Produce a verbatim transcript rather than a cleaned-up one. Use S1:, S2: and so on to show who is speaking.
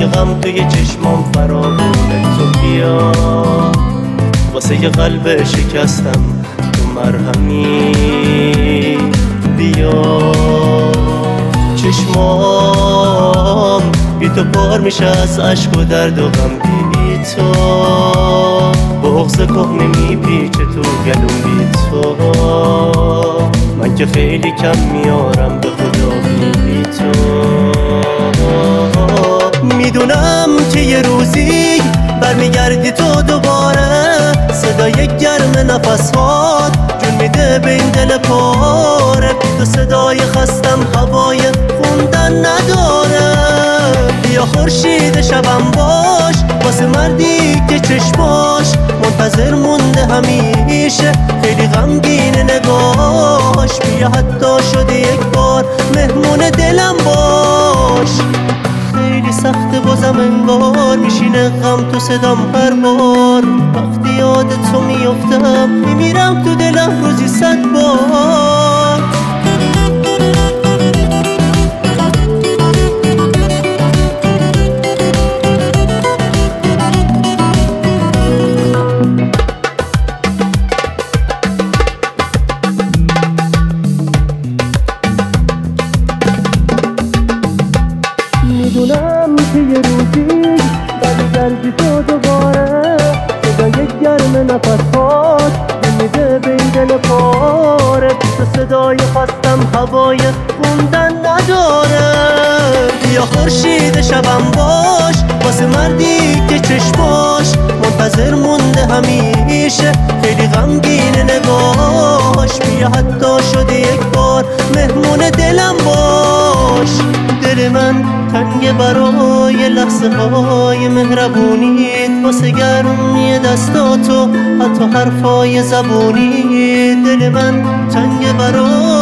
S1: که غم توی چشمام فراوونه. تو بیا واسه یه قلب شکستم تو مرهمی، بیا چشمام بی تو پار میشه از عشق و درد و غم. بی تو بغض کهنه میپیچه تو گلوم. بی تو من که خیلی کم میارم به خدا. بی تو میدونم که یه روزی برمیگردی تو دوباره، صدای گرم نفسات جون میده به این دل پاره. تو صدای خستم هوای خوندن نداره. بیا خورشید شبم باش واسه مردی که چشماش منتظر مونده همیشه، خیلی غمگین نگاش. بیا حتی شده یک بار مهمون دلم باش. خیلی سخته بازم انگار میشینه غم تو صدام هر بار. وقتی یاد تو میافتم میمیرم تو دلم روزی صد بار. میدونم که یه روزی برمیگردی تو دوباره، صدای گرم نفسات میده به این دل پاره. تو صدای خواستم هوای خوندن نداره. بیا خورشید شبم باش واسه مردی که چشماش منتظر مونده همیشه، خیلی غمگین نگاش. بیا حتی شده یک بار مهمون دلم باش. دل من تنگ برای لحظه های مهربونیت، واسه گرمی دستاتو حتی حرفای زبونی. دل من تنگ برای